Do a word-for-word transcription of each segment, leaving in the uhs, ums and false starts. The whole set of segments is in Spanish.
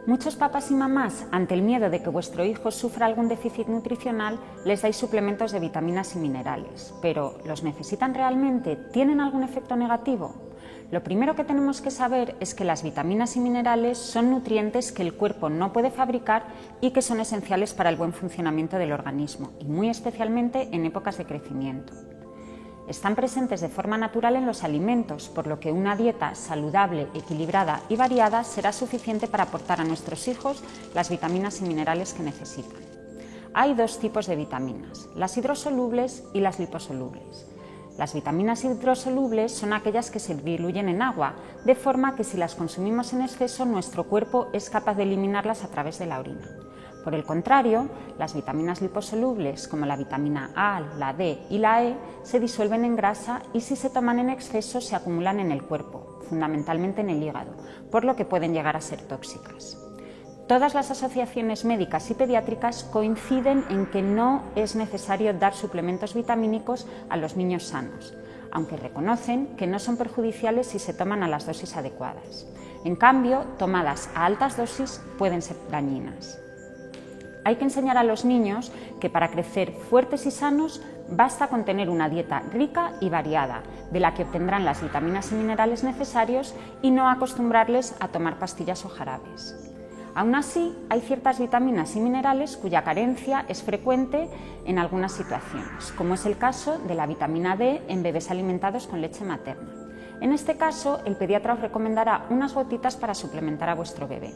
Muchos papás y mamás, ante el miedo de que vuestro hijo sufra algún déficit nutricional, les dais suplementos de vitaminas y minerales. Pero, ¿los necesitan realmente? ¿Tienen algún efecto negativo? Lo primero que tenemos que saber es que las vitaminas y minerales son nutrientes que el cuerpo no puede fabricar y que son esenciales para el buen funcionamiento del organismo, y muy especialmente en épocas de crecimiento. Están presentes de forma natural en los alimentos, por lo que una dieta saludable, equilibrada y variada será suficiente para aportar a nuestros hijos las vitaminas y minerales que necesitan. Hay dos tipos de vitaminas, las hidrosolubles y las liposolubles. Las vitaminas hidrosolubles son aquellas que se diluyen en agua, de forma que si las consumimos en exceso, nuestro cuerpo es capaz de eliminarlas a través de la orina. Por el contrario, las vitaminas liposolubles, como la vitamina A, la D y la E, se disuelven en grasa y si se toman en exceso se acumulan en el cuerpo, fundamentalmente en el hígado, por lo que pueden llegar a ser tóxicas. Todas las asociaciones médicas y pediátricas coinciden en que no es necesario dar suplementos vitamínicos a los niños sanos, aunque reconocen que no son perjudiciales si se toman a las dosis adecuadas. En cambio, tomadas a altas dosis pueden ser dañinas. Hay que enseñar a los niños que para crecer fuertes y sanos basta con tener una dieta rica y variada, de la que obtendrán las vitaminas y minerales necesarios y no acostumbrarles a tomar pastillas o jarabes. Aún así, hay ciertas vitaminas y minerales cuya carencia es frecuente en algunas situaciones, como es el caso de la vitamina D en bebés alimentados con leche materna. En este caso, el pediatra os recomendará unas gotitas para suplementar a vuestro bebé.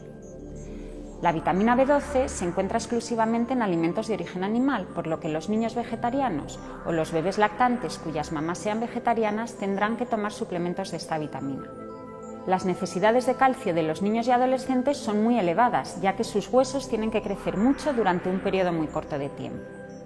La vitamina B doce se encuentra exclusivamente en alimentos de origen animal, por lo que los niños vegetarianos o los bebés lactantes cuyas mamás sean vegetarianas tendrán que tomar suplementos de esta vitamina. Las necesidades de calcio de los niños y adolescentes son muy elevadas, ya que sus huesos tienen que crecer mucho durante un periodo muy corto de tiempo.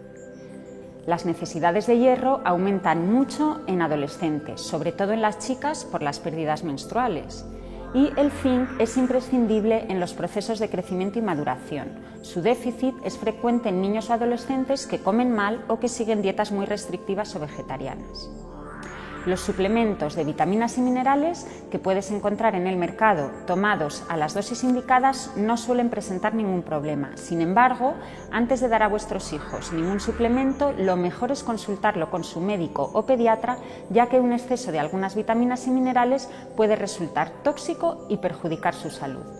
Las necesidades de hierro aumentan mucho en adolescentes, sobre todo en las chicas por las pérdidas menstruales. Y el zinc es imprescindible en los procesos de crecimiento y maduración. Su déficit es frecuente en niños o adolescentes que comen mal o que siguen dietas muy restrictivas o vegetarianas. Los suplementos de vitaminas y minerales que puedes encontrar en el mercado tomados a las dosis indicadas no suelen presentar ningún problema. Sin embargo, antes de dar a vuestros hijos ningún suplemento, lo mejor es consultarlo con su médico o pediatra, ya que un exceso de algunas vitaminas y minerales puede resultar tóxico y perjudicar su salud.